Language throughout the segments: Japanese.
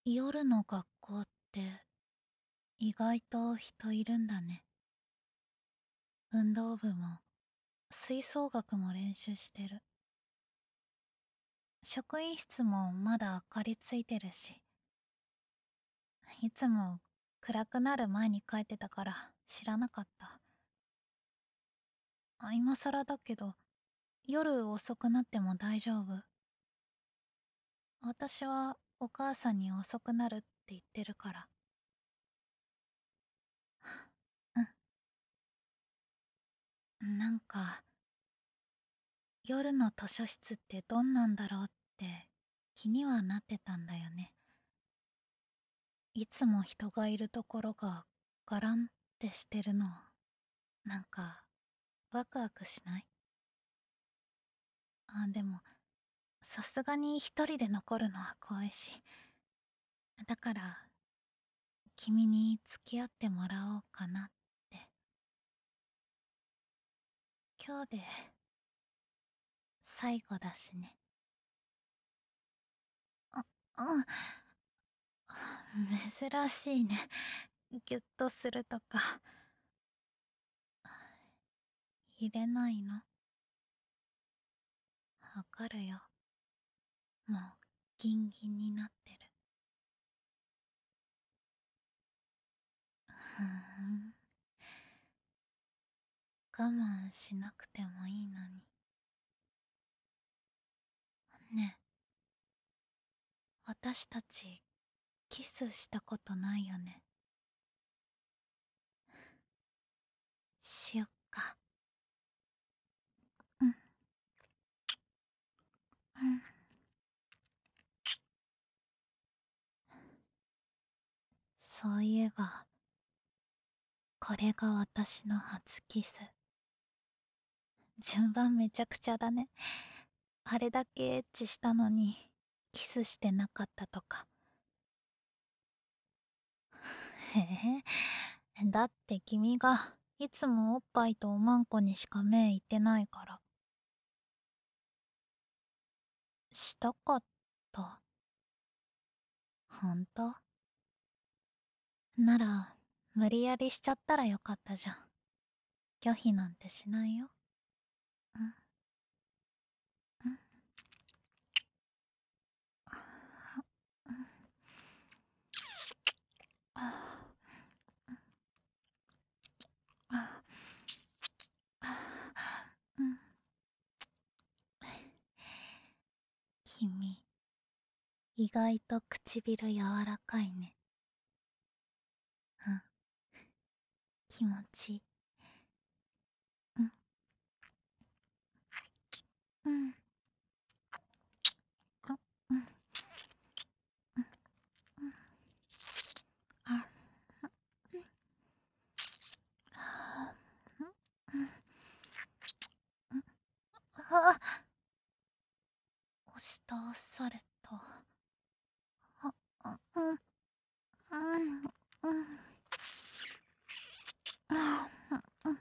夜の学校って意外と人いるんだね。運動部も吹奏楽も練習してる。職員室もまだ明かりついてるし、いつも暗くなる前に帰ってたから知らなかった。今更だけど、夜遅くなっても大丈夫？私はお母さんに遅くなるって言ってるから。うん。なんか、夜の図書室ってどんなんだろうって気にはなってたんだよね。いつも人がいるところがガランってしてるの、なんかワクワクしない？でもさすがに一人で残るのは怖いし、だから君に付き合ってもらおうかなって。今日で最後だしね。あ、うん。珍しいね。ギュッとするとか。入れないの？わかるよ。もうギンギンになってる。ふーん。我慢しなくてもいいのに。ねえ、私たちキスしたことないよね。しよっか。うん。うん。そういえば、これが私の初キス。順番めちゃくちゃだね。あれだけエッチしたのに、キスしてなかったとか。へえ、だって君がいつもおっぱいとおまんこにしか目いってないから。したかった？ほんと？なら、無理やりしちゃったらよかったじゃん。拒否なんてしないよ。うん。うん。うん。うん。君、意外と唇柔らかいね。うん。気持ちいい。うん。うん。あ、うん。うん。うん。あ、うん。うん。うん。あ、押し倒された。うん。うん。うん。あ、うん。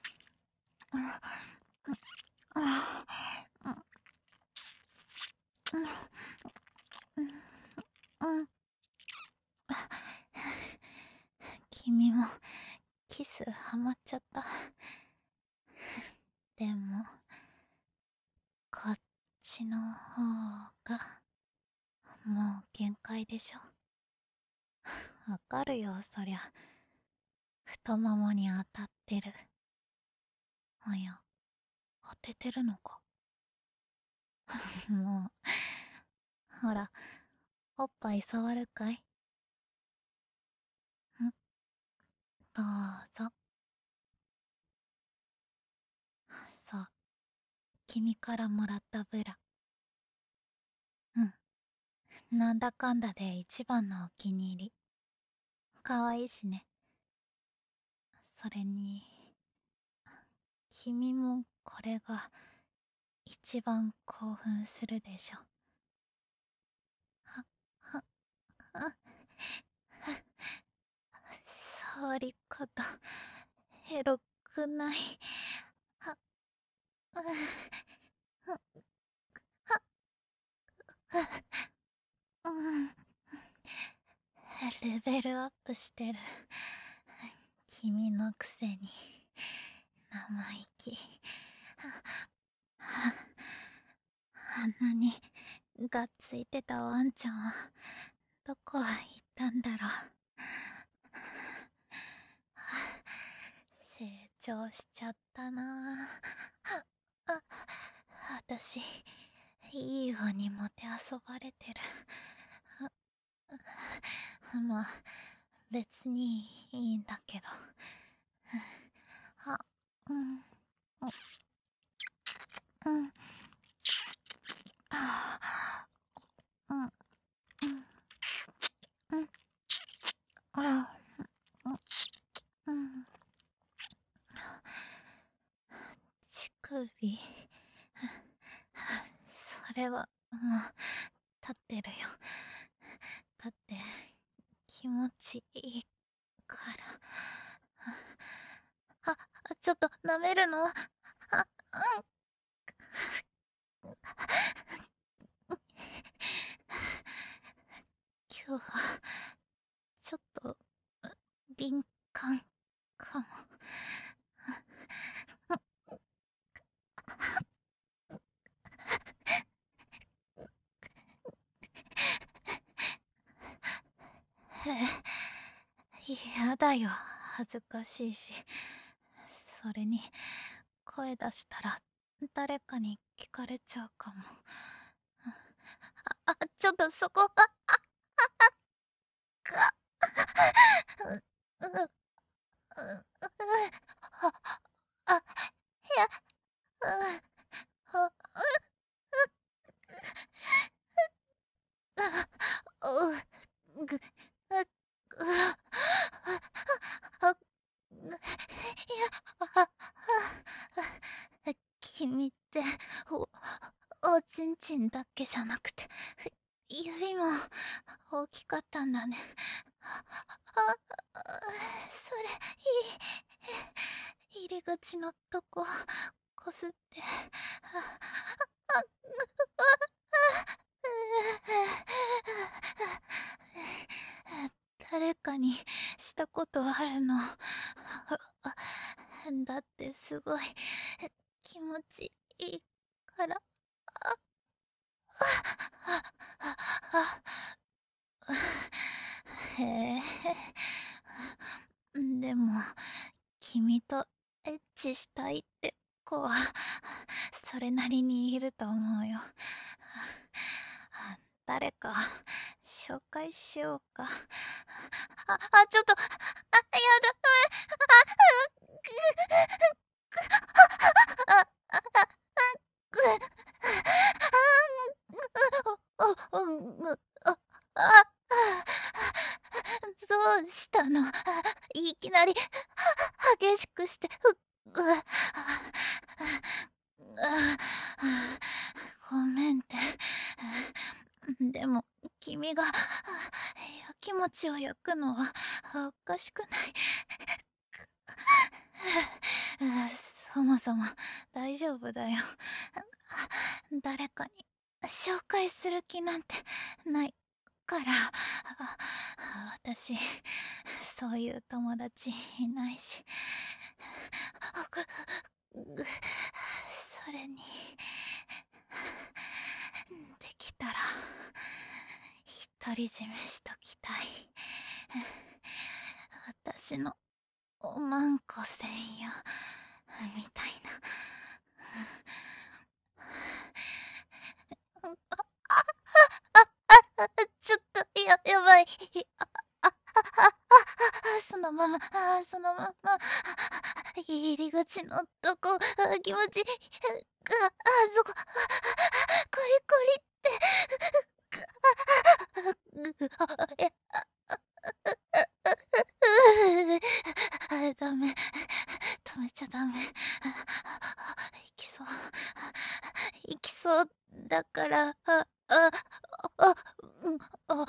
うん。君もキスハマっちゃった。でも、こっちの方が、もう限界でしょ。わかるよ、そりゃ。太ももに当たってる。あ、いや、当ててるのか。もう、ほら、おっぱい触るかい？ん、どうぞ。そう、君からもらったブラ。うん、なんだかんだで一番のお気に入り。かわいいしね。それに、君もこれが一番興奮するでしょ。は、は、は、触り方、エロくない？は、う、は、は、うん。 レベルアップしてる。君のくせに生意気。鼻にがっついてたワンちゃんはどこ行ったんだろう。成長しちゃったなあ。私いい子にもてあそばれてる。まあ別にいいんだけど。あ、うん、うん、あ、うん、うん、うん、あ、うん、乳首。それはもう立ってるよ。だって気持ちいいから。ちょっと舐めるのは、今日はちょっと敏感かも。やだよ、恥ずかしいし。それに声出したら誰かに聞かれちゃうかも。ちょっとそこ、う、う、う、あ、いや、あ、う、ぐ、あ、いや、あ、君って、お、おちんちんだけじゃなくて、指も大きかったんだね。それ、入り口のとこ、こすって、誰かにしたことあるの。だってすごい気持ちいいから。へえ。でも君とエッチしたいって子はそれなりにいると思うよ。誰か紹介しようか。ちょっと、やだ。あ、あ、あ、どうしたの？いきなり激しくして、ごめんって。でも君がやきもちを焼くのはおかしくない？そもそも大丈夫だよ。誰かに紹介する気なんてないから。私そういう友達いないし。それにできたら独り占めしときたい。私のおまんこ専用みたいな。ちょっとやばい。そのまま、そのまま、入り口のとこ、気持ち、そこ、コリコリって、ダメ、止めちゃダメ。行きそう、行きそうだから、あ、うん、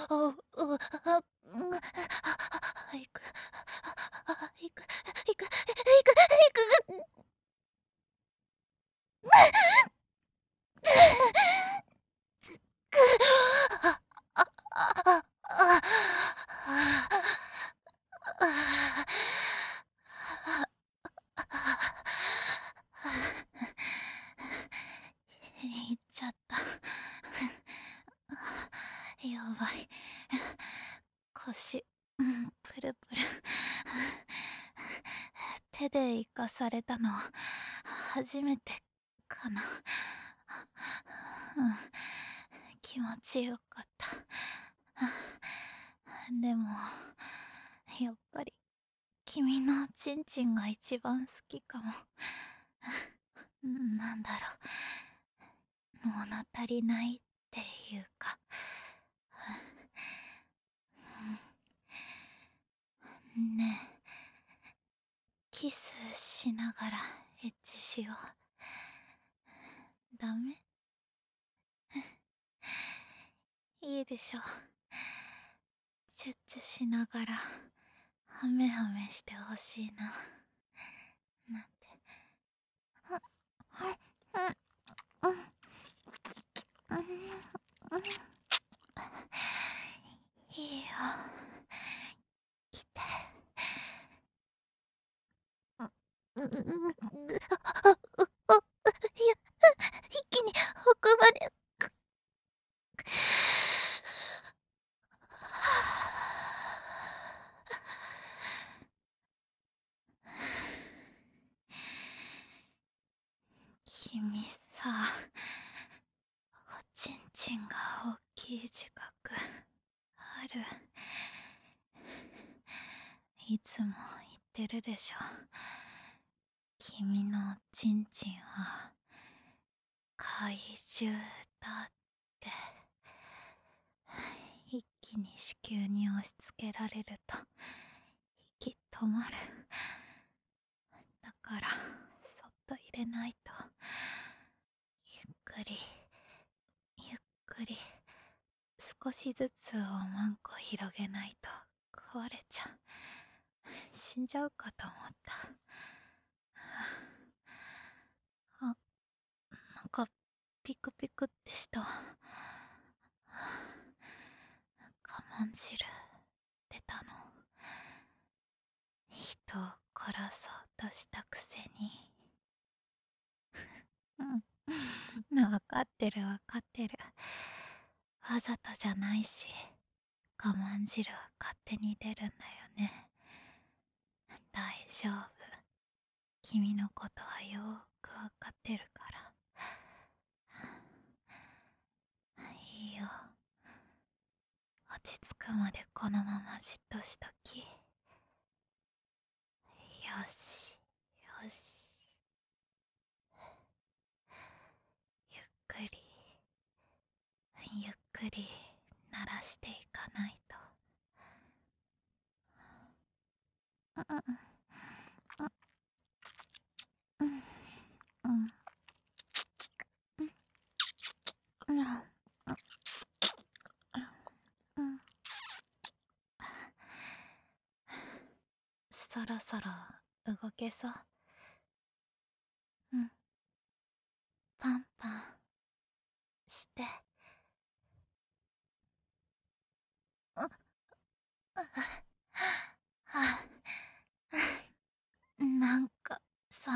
行く、行く、行く、行く。 やばい。腰、プルプル。手で生かされたの初めてかな。気持ちよかった。でも、やっぱり君のチンチンが一番好きかも。なんだろう、物足りないっていうか。ねえ、キスしながらエッチしよう。ダメ？いいでしょ。チュッチュしながらハメハメしてほしいな、なんて。うんうんうんうん、いいよ、来て。ううううあいや、一気に奥まで。君さ、おちんちんが大きい自覚ある？いつも言ってるでしょ。君のおちんちんは怪獣だって。一気に子宮に押し付けられると息止まる。だからそっと入れないと。ゆっくりゆっくり、少しずつおまんこ広げないと壊れちゃう。死んじゃうかと思った。あ、なんかピクピクってした。我慢汁出たの。人を殺そうとしたくせに。分かってる分かってる。わざとじゃないし、我慢汁は勝手に出るんだよね。大丈夫。君のことはよーくわかってるから。いいよ。落ち着くまでこのままじっとしとき。よし、よし。ゆっくり、ゆっくり鳴らしていかないと。うんうんうんうんうんうん、そろそろ動けそう？うん、パンパンして。なんかさ、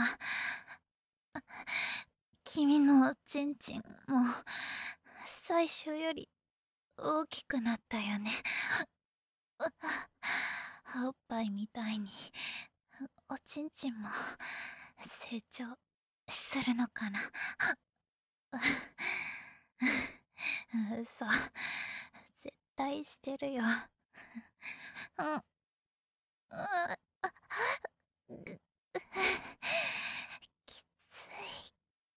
君のおちんちんも最初より大きくなったよね。おっぱいみたいにおちんちんも成長するのかな。嘘、絶対してるよ。うん、きつい。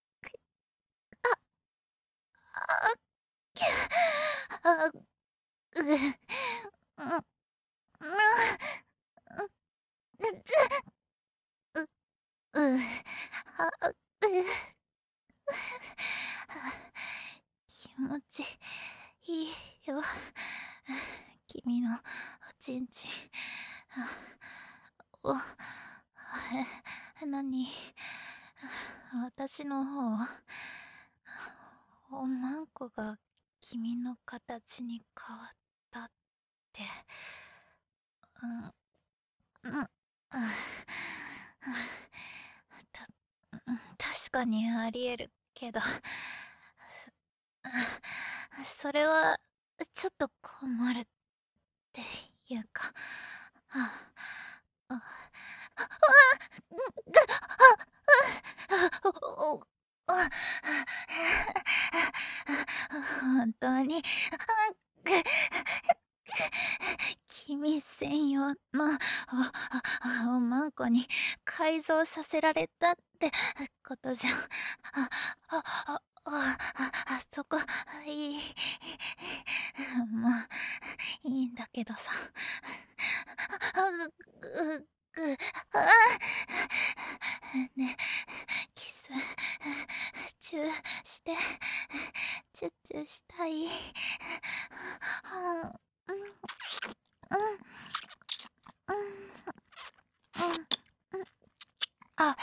あ、きゃ、あ、う、う、う、あ、気持ちいいよ。君のおちんちん。お、なに、私の方、おまんこが君の形に変わったって。うん、うん、た、確かにありえるけど、それはちょっと困るっていうか、ああ、あ、うん、おおあ、本当に、君専用のおまんこに改造させられたってことじゃん。そこ、いい、まあ、いいんだけどさ。あね、キス、チューして、チュッチュしたい。うん、うん、うん、うん、あ、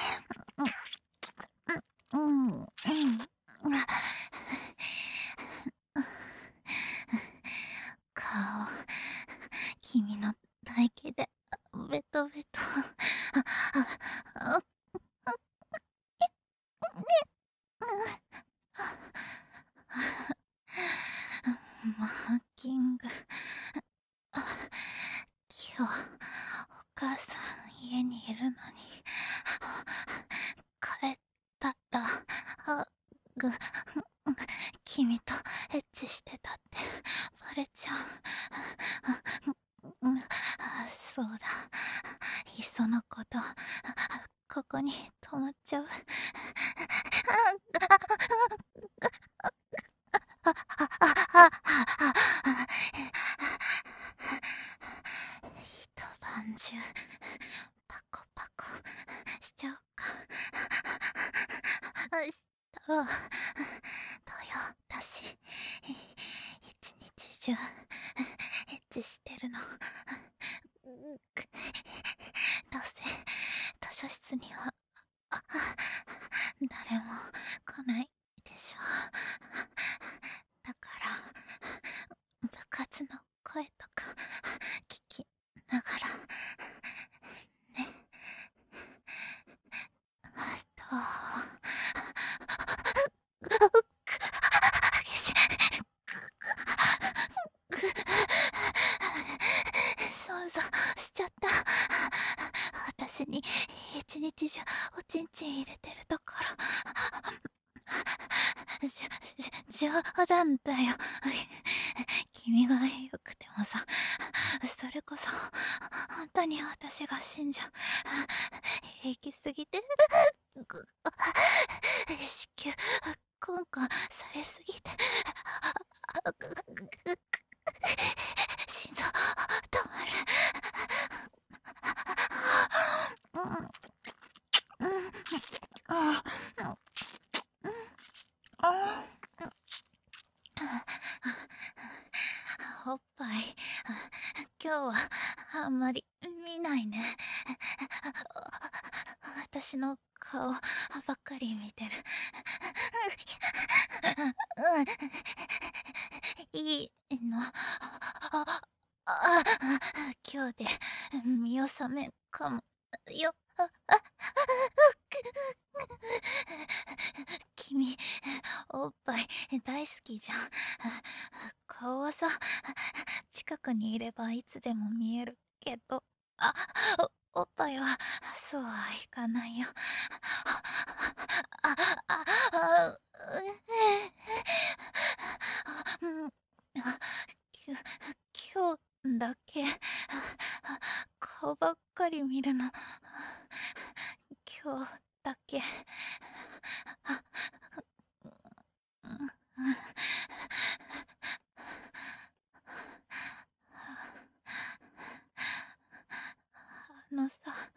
うん、うん、うん、顔、君の体型でベトベト。あ、マーキング。今日、お母さん家にいるのに、帰ったら、あ、ぐ、君とエッチしてたってバレちゃう。そうだ。いっそのこと、ここに泊まっちゃう。一晩中パコパコしちゃうか。したら、土曜だし、一日中エッチしてるの。どうせ図書室には誰も来ないでしょ。だから部活の声とか聞きながらね。あと激しい想像しちゃった。私に一日中おちんちん入れてるところ。冗談だよ。君がよくてもさ、それこそ本当に私が死んじゃう。平気すぎて、子宮コンコンされすぎて、心臓止まる。うん、うん、あ、あ、おっぱい、今日はあんまり見ないね。私の顔ばっかり見てる。いいの。今日で見納めかもよ。君、おっぱい大好きじゃん。顔はさ、近くにいればいつでも見えるけど、あ、おっぱいはそうはいかないよ。あ、あ、あ、うん、きゅ今日だけ顔ばっかり見るの。今日だけ。あ、あのさ、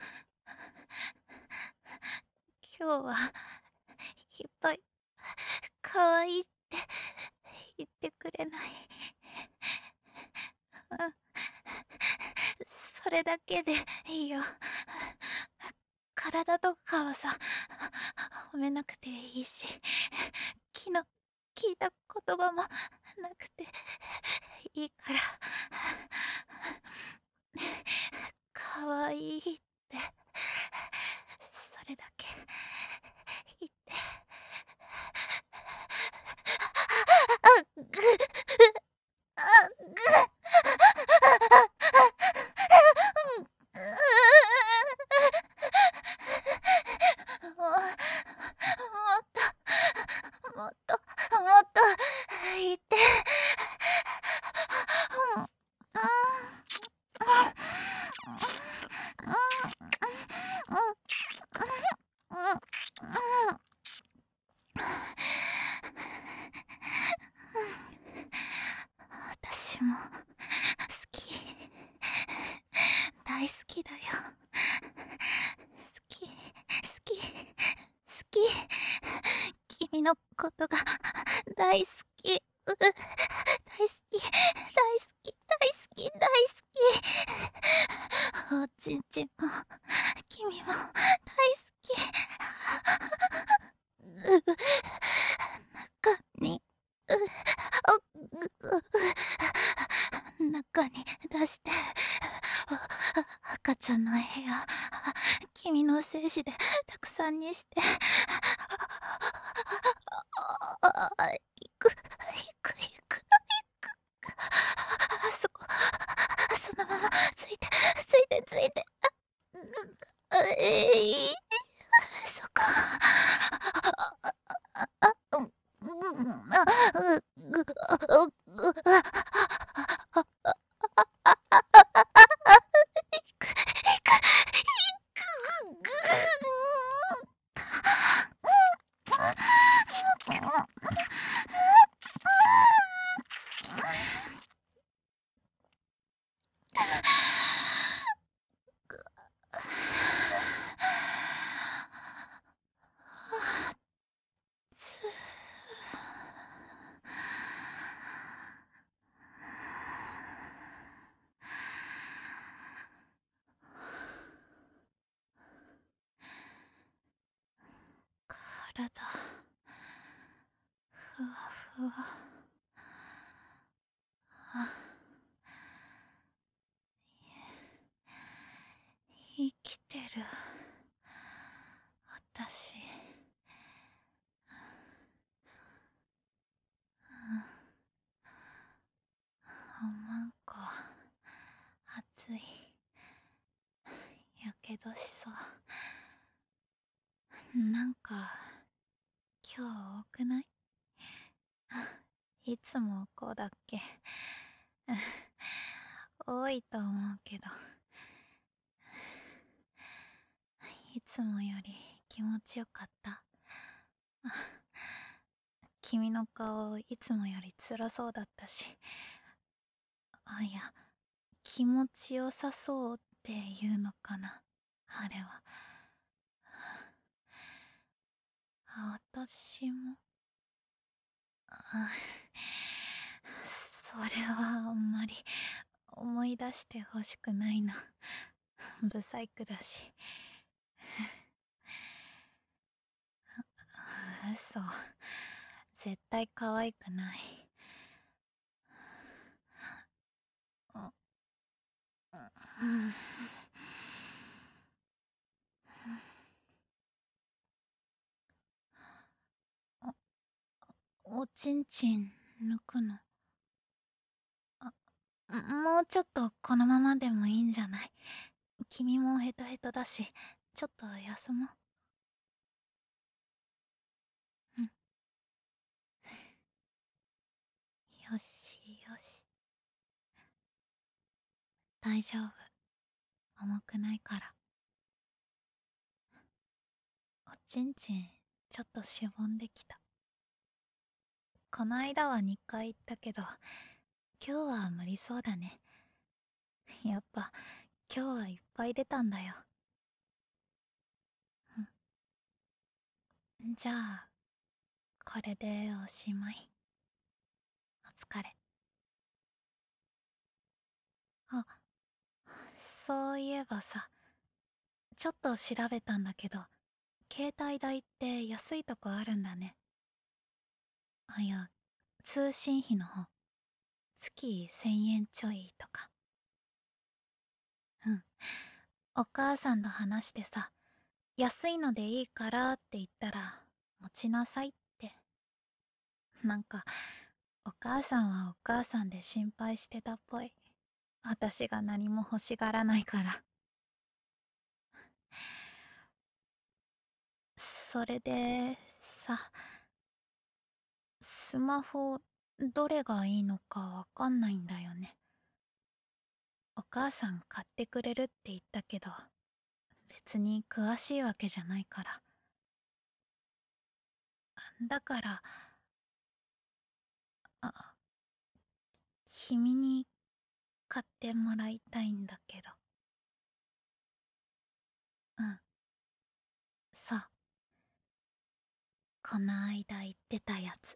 今日はいっぱい可愛いって言ってくれない？うん、それだけでいいよ。体とかはさ、褒めなくていいし、昨日聞いた言葉もなくていいから、可愛いって、それだけ言って。あ、ぐ、あ、 大好きだよ。好き、好き、好き。君のことが大好き。大好き、大好き、大好き、大好き。おちんちんも、君も大好き。中に、中に出して、赤ちゃんの部屋、君の精子でたくさんにして、行く、行く、行く、そこ、そのままついて、ついて、ついて、そこ、体ふわふわ。生きてる私。なんか暑い。やけどしそう。なんか今日多くない？いつもこうだっけ？多いと思うけど、いつもより気持ちよかった。君の顔いつもより辛そうだったし、いや、気持ちよさそうっていうのかな、あれは。私も。それはあんまり思い出してほしくないな。ブサイクだし。嘘。絶対可愛くない。うん。おちんちん抜くの？もうちょっとこのままでもいいんじゃない？君もヘトヘトだし、ちょっと休もう。うん。よしよし。大丈夫。重くないから。おちんちんちょっとしぼんできた。この間は2回行ったけど、今日は無理そうだね。やっぱ今日はいっぱい出たんだよ。じゃあこれでおしまい。お疲れ。あ、そういえばさ、ちょっと調べたんだけど、携帯代って安いとこあるんだね。いや、通信費の方。月1000円ちょいとか。うん。お母さんと話してさ、安いのでいいからって言ったら、持ちなさいって。なんか、お母さんはお母さんで心配してたっぽい。私が何も欲しがらないから。それでさ、スマホどれがいいのかわかんないんだよね。お母さん買ってくれるって言ったけど、別に詳しいわけじゃないから。だから、あ、君に買ってもらいたいんだけど。 この間言ってたやつ。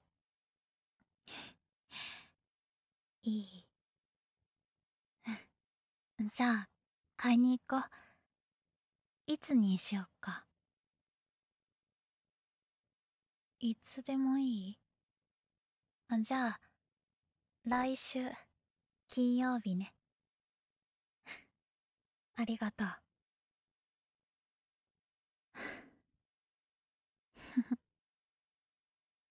いい？じゃあ、買いに行こう。いつにしよっか。いつでもいい？じゃあ、来週、金曜日ね。ありがとう。